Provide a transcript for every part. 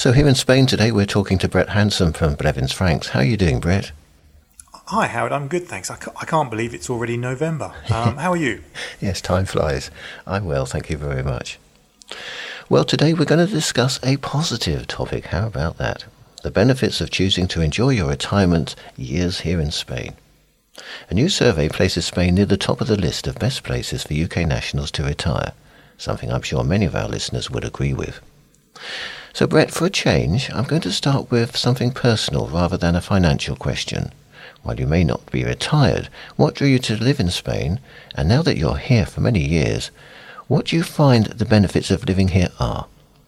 So here in Spain today, we're talking to Brett Hanson from Blevins Franks. How are you doing, Brett? Hi, Howard. I'm good, thanks. I can't believe it's already November. How are you? Yes, time flies. I'm well, thank you very much. Well, today we're going to discuss a positive topic. How about that? The benefits of choosing to enjoy your retirement years here in Spain. A new survey places Spain near the top of the list of best places for UK nationals to retire, something I'm sure many of our listeners would agree with. So, Brett, for a change, I'm going to start with something personal rather than a financial question. While you may not be retired, what drew you to live in Spain? And now that you're here for many years, what do you find the benefits of living here are?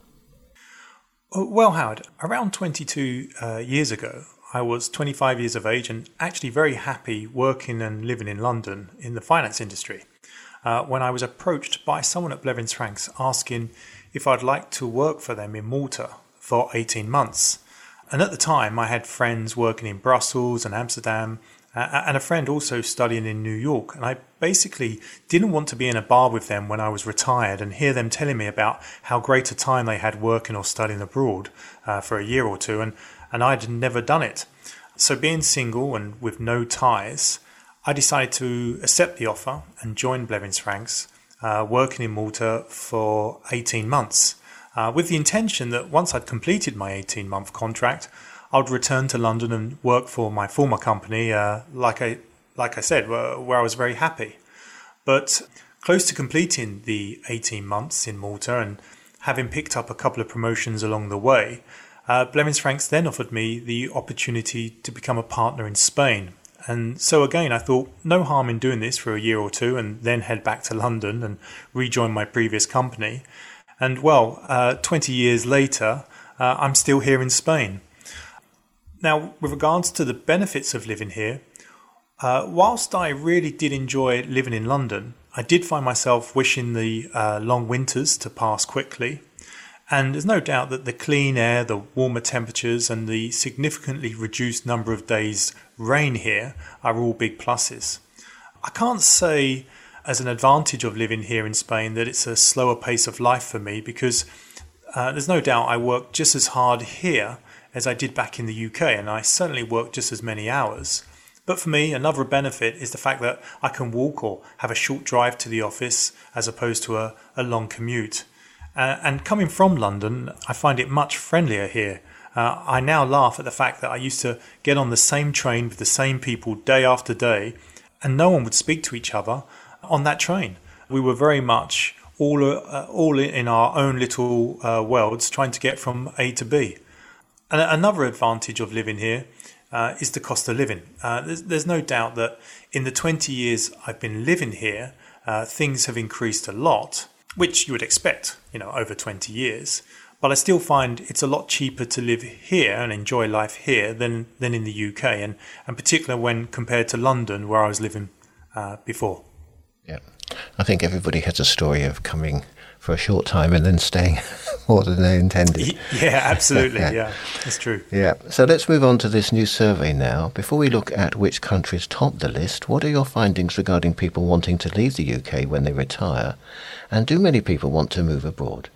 Well, Howard, around 22 years ago, I was 25 years of age and actually very happy working and living in London in the finance industry when I was approached by someone at Blevins Franks asking if I'd like to work for them in Malta for 18 months. And at the time, I had friends working in Brussels and Amsterdam and a friend also studying in New York. And I basically didn't want to be in a bar with them when I was retired and hear them telling me about how great a time they had working or studying abroad for a year or two. And I'd never done it. So being single and with no ties, I decided to accept the offer and join Blevins Franks, working in Malta for 18 months, with the intention that once I'd completed my 18-month contract, I'd return to London and work for my former company, like I said, where I was very happy. But close to completing the 18 months in Malta and having picked up a couple of promotions along the way, Blevins Franks then offered me the opportunity to become a partner in Spain. And so again, I thought no harm in doing this for a year or two and then head back to London and rejoin my previous company. And 20 years later, I'm still here in Spain. Now, with regards to the benefits of living here, whilst I really did enjoy living in London, I did find myself wishing the long winters to pass quickly. And there's no doubt that the clean air, the warmer temperatures and the significantly reduced number of days rain here are all big pluses. I can't say as an advantage of living here in Spain that it's a slower pace of life for me because there's no doubt I work just as hard here as I did back in the UK and I certainly work just as many hours. But for me, another benefit is the fact that I can walk or have a short drive to the office as opposed to a long commute. And coming from London, I find it much friendlier here. I now laugh at the fact that I used to get on the same train with the same people day after day, and no one would speak to each other on that train. We were very much all in our own little worlds trying to get from A to B. And another advantage of living here is the cost of living. There's no doubt that in the 20 years I've been living here, things have increased a lot, which you would expect, over 20 years. But I still find it's a lot cheaper to live here and enjoy life here than in the UK, and particularly when compared to London, where I was living before. Yeah, I think everybody has a story of coming for a short time and then staying more than they intended. Yeah, absolutely. Yeah, that's true. Yeah. So let's move on to this new survey now. Before we look at which countries top the list, what are your findings regarding people wanting to leave the UK when they retire? And do many people want to move abroad?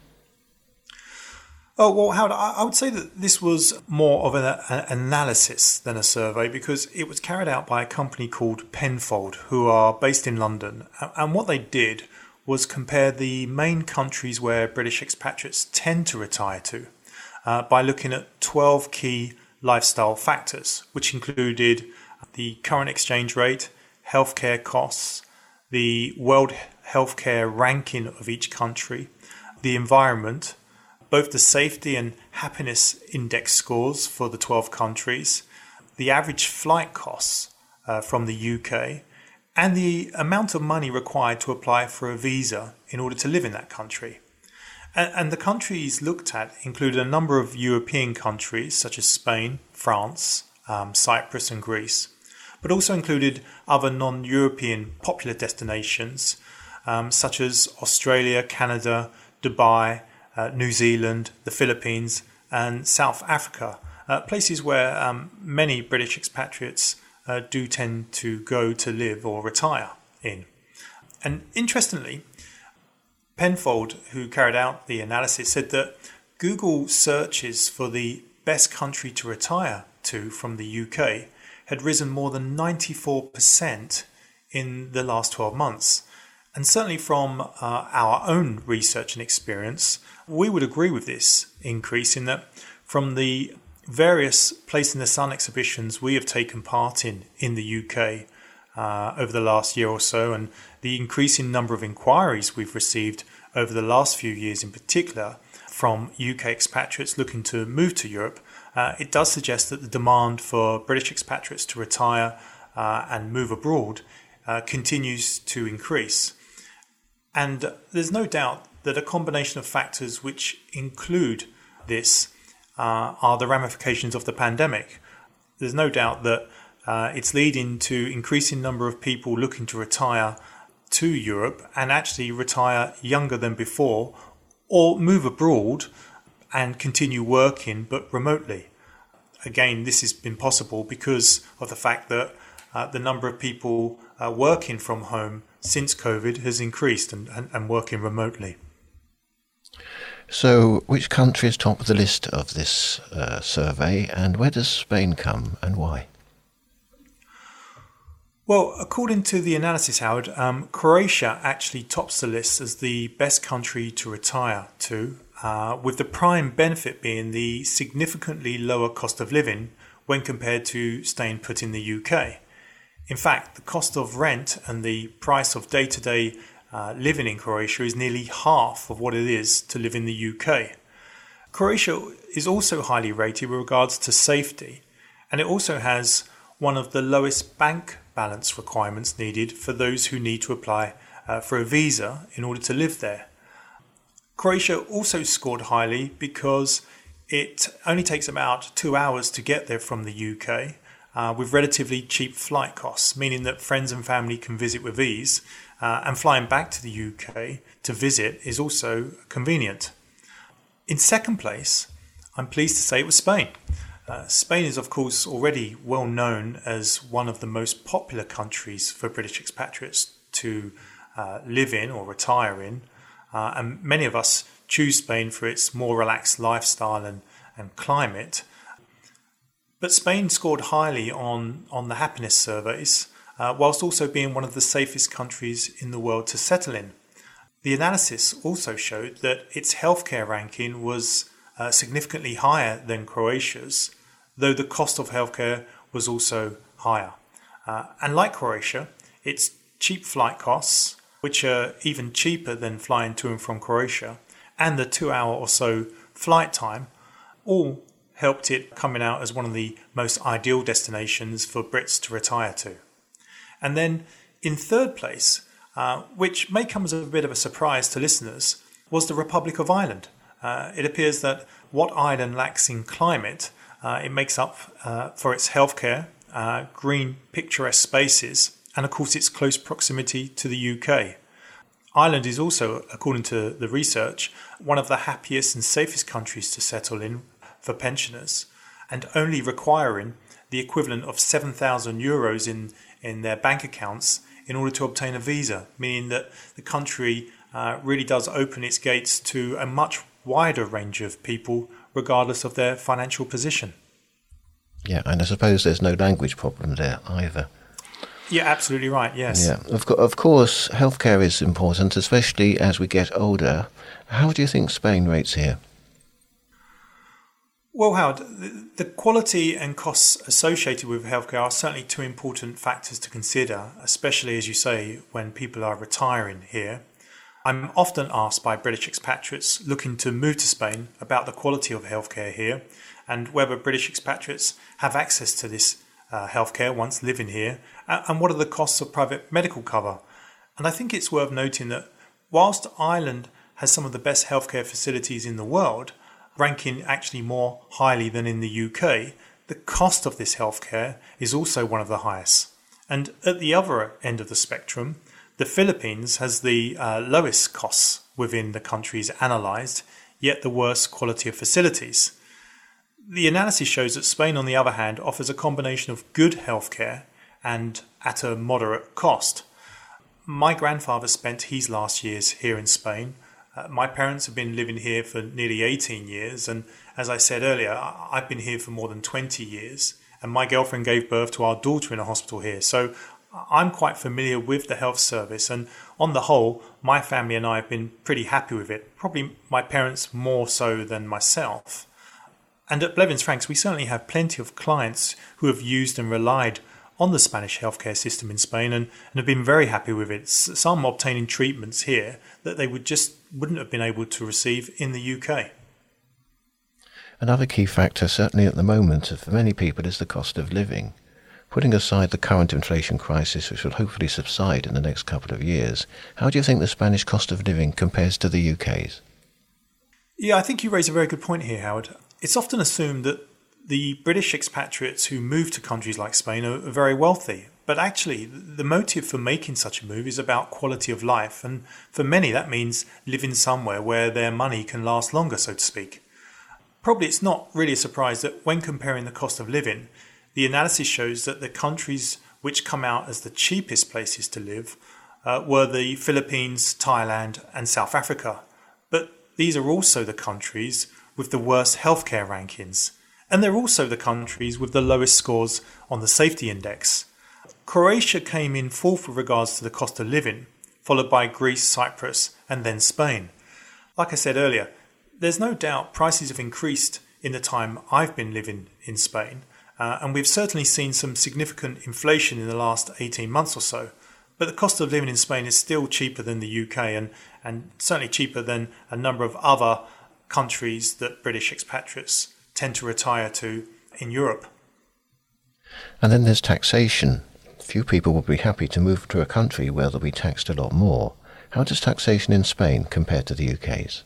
Oh, well, Howard, I would say that this was more of an analysis than a survey because it was carried out by a company called Penfold, who are based in London. And what they did was compare the main countries where British expatriates tend to retire to by looking at 12 key lifestyle factors, which included the current exchange rate, healthcare costs, the World Healthcare ranking of each country, the environment, both the safety and happiness index scores for the 12 countries, the average flight costs from the UK, and the amount of money required to apply for a visa in order to live in that country. And the countries looked at included a number of European countries such as Spain, France, Cyprus and Greece, but also included other non-European popular destinations such as Australia, Canada, Dubai, New Zealand, the Philippines and South Africa, places where many British expatriates do tend to go to live or retire in. And interestingly, Penfold, who carried out the analysis, said that Google searches for the best country to retire to from the UK had risen more than 94% in the last 12 months. And certainly from our own research and experience, we would agree with this increase in that from the various Place in the Sun exhibitions we have taken part in the UK over the last year or so, and the increasing number of inquiries we've received over the last few years in particular from UK expatriates looking to move to Europe, it does suggest that the demand for British expatriates to retire and move abroad continues to increase. And there's no doubt that a combination of factors which include this are the ramifications of the pandemic. There's no doubt that it's leading to increasing number of people looking to retire to Europe and actually retire younger than before, or move abroad and continue working but remotely. Again, this has been possible because of the fact that the number of people working from home since COVID has increased and working remotely. So which country is top of the list of this survey, and where does Spain come and why? Well, according to the analysis, Howard, Croatia actually tops the list as the best country to retire to, with the prime benefit being the significantly lower cost of living when compared to staying put in the UK. In fact, the cost of rent and the price of day-to-day living in Croatia is nearly half of what it is to live in the UK. Croatia is also highly rated with regards to safety, and it also has one of the lowest bank balance requirements needed for those who need to apply for a visa in order to live there. Croatia also scored highly because it only takes about 2 hours to get there from the UK, with relatively cheap flight costs, meaning that friends and family can visit with ease, and flying back to the UK to visit is also convenient. In second place, I'm pleased to say it was Spain. Spain is, of course, already well known as one of the most popular countries for British expatriates to live in or retire in, and many of us choose Spain for its more relaxed lifestyle and climate. But Spain scored highly on the happiness surveys, whilst also being one of the safest countries in the world to settle in. The analysis also showed that its healthcare ranking was significantly higher than Croatia's, though the cost of healthcare was also higher. And like Croatia, its cheap flight costs, which are even cheaper than flying to and from Croatia, and the 2 hour or so flight time, all helped it coming out as one of the most ideal destinations for Brits to retire to. And then in third place, which may come as a bit of a surprise to listeners, was the Republic of Ireland. It appears that what Ireland lacks in climate, it makes up for its healthcare, green picturesque spaces, and of course its close proximity to the UK. Ireland is also, according to the research, one of the happiest and safest countries to settle in for pensioners, and only requiring the equivalent of €7,000 in their bank accounts in order to obtain a visa, meaning that the country really does open its gates to a much wider range of people regardless of their financial position. Yeah, and I suppose there's no language problem there either. Yeah, absolutely right, yes. Yeah, of course, healthcare is important, especially as we get older. How do you think Spain rates here? Well, Howard, the quality and costs associated with healthcare are certainly two important factors to consider, especially, as you say, when people are retiring here. I'm often asked by British expatriates looking to move to Spain about the quality of healthcare here and whether British expatriates have access to this healthcare once living here, and what are the costs of private medical cover. And I think it's worth noting that whilst Ireland has some of the best healthcare facilities in the world, ranking actually more highly than in the UK, the cost of this healthcare is also one of the highest. And at the other end of the spectrum, the Philippines has the lowest costs within the countries analysed, yet the worst quality of facilities. The analysis shows that Spain, on the other hand, offers a combination of good healthcare and at a moderate cost. My grandfather spent his last years here in Spain, My parents have been living here for nearly 18 years, and as I said earlier, I've been here for more than 20 years, and my girlfriend gave birth to our daughter in a hospital here. So I'm quite familiar with the health service, and on the whole, my family and I have been pretty happy with it, probably my parents more so than myself. And at Blevins Franks, we certainly have plenty of clients who have used and relied on the Spanish healthcare system in Spain and have been very happy with it. Some obtaining treatments here that they wouldn't have been able to receive in the UK. Another key factor, certainly at the moment, for many people is the cost of living. Putting aside the current inflation crisis, which will hopefully subside in the next couple of years, how do you think the Spanish cost of living compares to the UK's? Yeah, I think you raise a very good point here, Howard. It's often assumed that the British expatriates who move to countries like Spain are very wealthy. But actually, the motive for making such a move is about quality of life. And for many, that means living somewhere where their money can last longer, so to speak. Probably it's not really a surprise that when comparing the cost of living, the analysis shows that the countries which come out as the cheapest places to live were the Philippines, Thailand and South Africa. But these are also the countries with the worst healthcare rankings. And they're also the countries with the lowest scores on the safety index. Croatia came in fourth with regards to the cost of living, followed by Greece, Cyprus and then Spain. Like I said earlier, there's no doubt prices have increased in the time I've been living in Spain. And we've certainly seen some significant inflation in the last 18 months or so. But the cost of living in Spain is still cheaper than the UK and certainly cheaper than a number of other countries that British expatriates tend to retire to in Europe. And then there's taxation. Few people will be happy to move to a country where they'll be taxed a lot more. How does taxation in Spain compare to the UK's?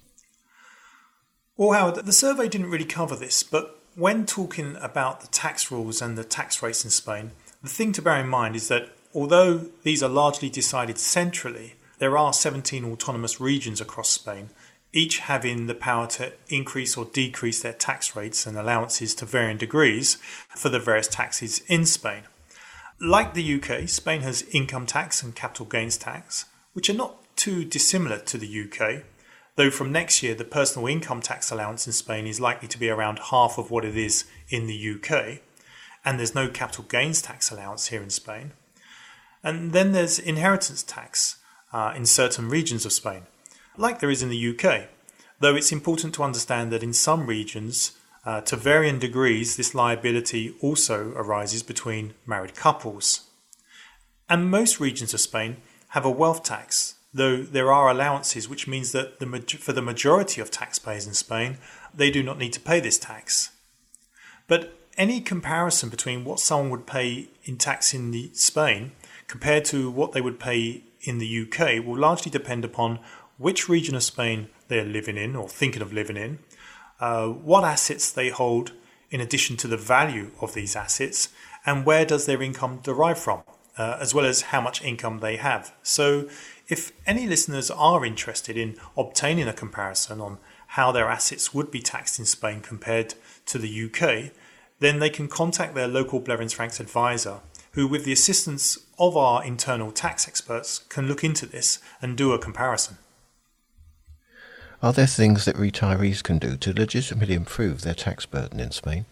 Well, Howard, the survey didn't really cover this, but when talking about the tax rules and the tax rates in Spain, the thing to bear in mind is that although these are largely decided centrally, there are 17 autonomous regions across Spain, each having the power to increase or decrease their tax rates and allowances to varying degrees for the various taxes in Spain. Like the UK, Spain has income tax and capital gains tax, which are not too dissimilar to the UK, though from next year the personal income tax allowance in Spain is likely to be around half of what it is in the UK, and there's no capital gains tax allowance here in Spain. And then there's inheritance tax in certain regions of Spain, like there is in the UK, though it's important to understand that in some regions, to varying degrees, this liability also arises between married couples. And most regions of Spain have a wealth tax, though there are allowances, which means that for the majority of taxpayers in Spain, they do not need to pay this tax. But any comparison between what someone would pay in tax in Spain compared to what they would pay in the UK will largely depend upon which region of Spain they're living in or thinking of living in, what assets they hold in addition to the value of these assets, and where does their income derive from, as well as how much income they have. So if any listeners are interested in obtaining a comparison on how their assets would be taxed in Spain compared to the UK, then they can contact their local Blevins Franks advisor, who with the assistance of our internal tax experts can look into this and do a comparison. Are there things that retirees can do to legitimately improve their tax burden in Spain?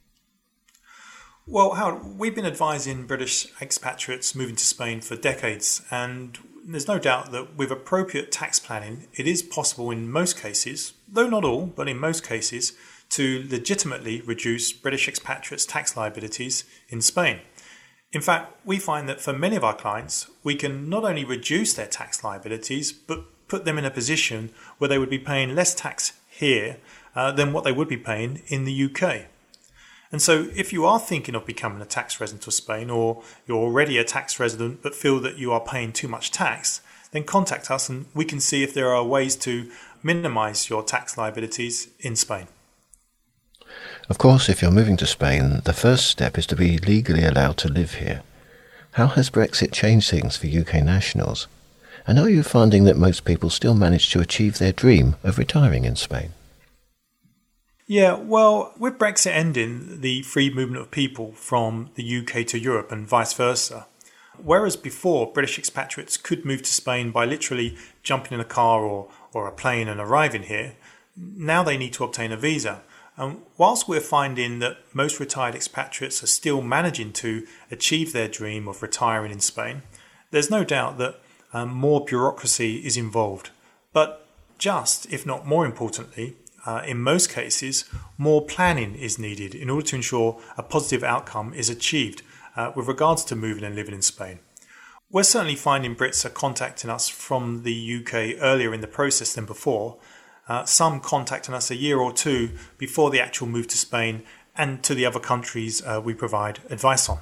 Well, Howard, we've been advising British expatriates moving to Spain for decades, and there's no doubt that with appropriate tax planning, it is possible in most cases, though not all, but in most cases, to legitimately reduce British expatriates' tax liabilities in Spain. In fact, we find that for many of our clients, we can not only reduce their tax liabilities, but put them in a position where they would be paying less tax here than what they would be paying in the UK. And so if you are thinking of becoming a tax resident of Spain, or you're already a tax resident but feel that you are paying too much tax, then contact us and we can see if there are ways to minimise your tax liabilities in Spain. Of course, if you're moving to Spain, the first step is to be legally allowed to live here. How has Brexit changed things for UK nationals? And are you finding that most people still manage to achieve their dream of retiring in Spain? Yeah, well, with Brexit ending the free movement of people from the UK to Europe and vice versa, Whereas before, British expatriates could move to Spain by literally jumping in a car or a plane and arriving here, now they need to obtain a visa. And whilst we're finding that most retired expatriates are still managing to achieve their dream of retiring in Spain, there's no doubt that more bureaucracy is involved. But just, if not more importantly, in most cases, more planning is needed in order to ensure a positive outcome is achieved with regards to moving and living in Spain. We're certainly finding Brits are contacting us from the UK earlier in the process than before, some contacting us a year or two before the actual move to Spain and to the other countries we provide advice on.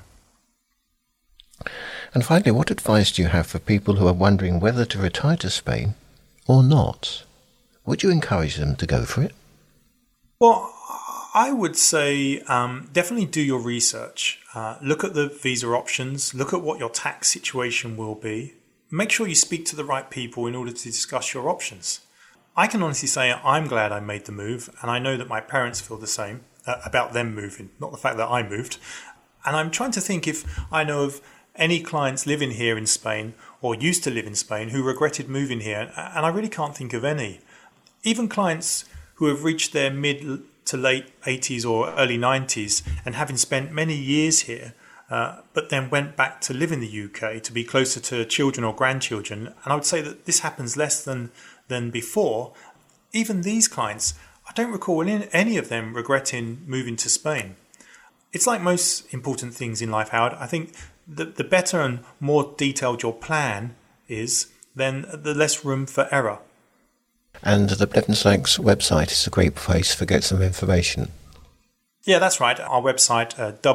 And finally, what advice do you have for people who are wondering whether to retire to Spain or not? Would you encourage them to go for it? Well, I would say definitely do your research. Look at the visa options. Look at what your tax situation will be. Make sure you speak to the right people in order to discuss your options. I can honestly say I'm glad I made the move, and I know that my parents feel the same about them moving, not the fact that I moved. And I'm trying to think if I know of any clients living here in Spain or used to live in Spain who regretted moving here, and I really can't think of any. Even clients who have reached their mid to late 80s or early 90s and having spent many years here, but then went back to live in the UK to be closer to children or grandchildren, and I would say that this happens less than before. Even these clients, I don't recall any of them regretting moving to Spain. It's like most important things in life, Howard. I think the better and more detailed your plan is, then the less room for error. And the Blevins Franks website is a great place to get some information. Yeah, that's right. Our website,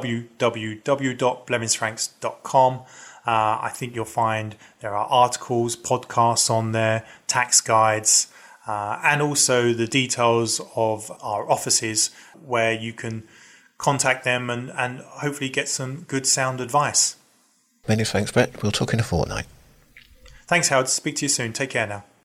www.blevinsfranks.com. I think you'll find there are articles, podcasts on there, tax guides, and also the details of our offices where you can contact them and hopefully get some good sound advice. Many thanks, Brett. We'll talk in a fortnight. Thanks, Howard. Speak to you soon. Take care now.